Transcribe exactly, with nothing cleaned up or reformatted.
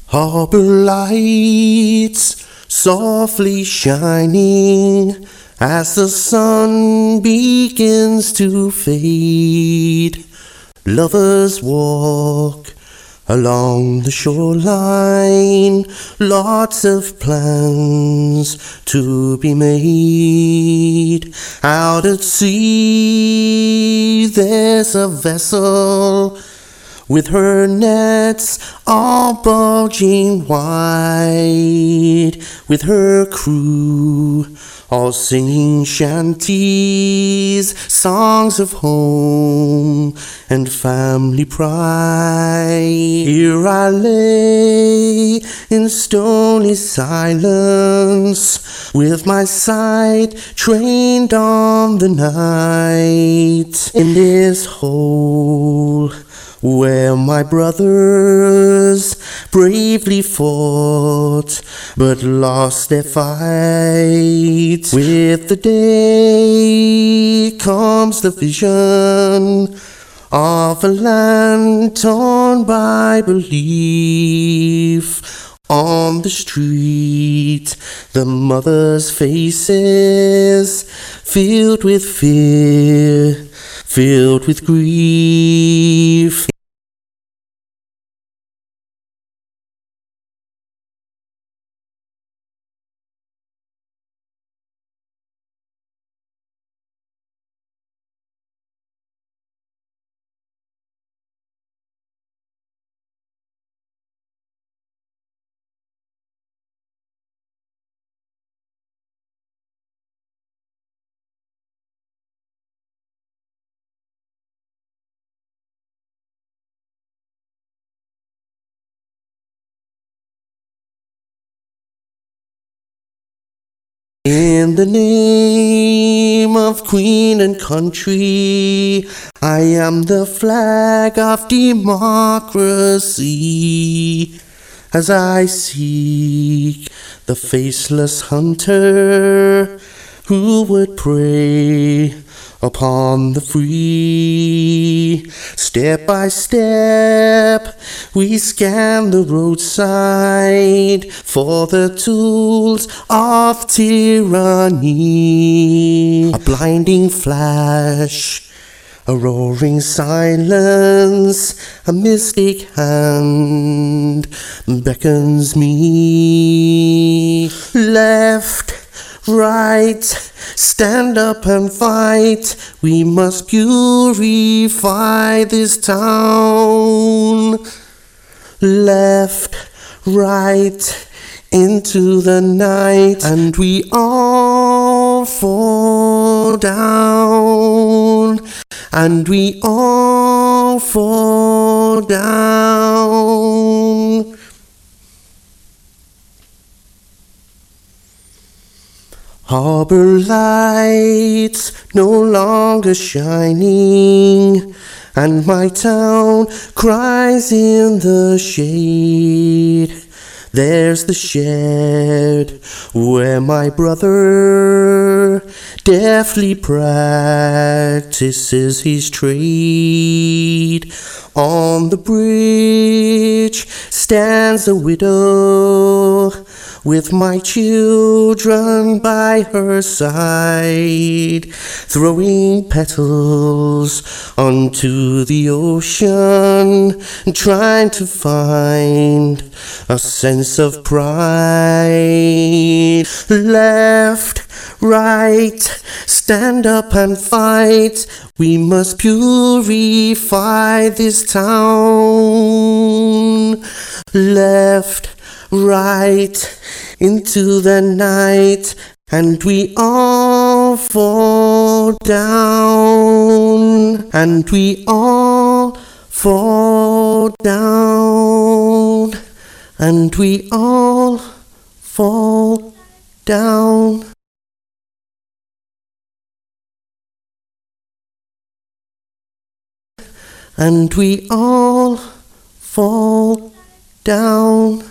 Harbor lights softly shining as the sun begins to fade. Lovers walk along the shoreline, lots of plans to be made. Out at sea there's a vessel with her nets all bulging wide, with her crew all singing shanties, songs of home and family pride. Here I lay in stony silence, with my sight trained on the night, in this hole where my brothers bravely fought but lost their fight. With the day comes the vision of a land torn by belief. On the street, the mothers' faces filled with fear, filled with grief. In the name of Queen and country, I am the flag of democracy. As I seek the faceless hunter who would prey upon the free. Step by step we scan the roadside for the tools of tyranny. A blinding flash, a roaring silence, a mystic hand beckons me. Left, right, stand up and fight. We must purify this town. Left, right, into the night, and we all fall down. And we all fall down. Harbor lights no longer shining, and my town cries in the shade. There's the shed where my brother deftly practices his trade. On the bridge stands a widow with my children by her side, throwing petals onto the ocean, trying to find a sense of pride. Left, right, stand up and fight. We must purify this town. Left, right, into the night, and we all fall down. And we all fall down. And we all fall down. And we all fall down.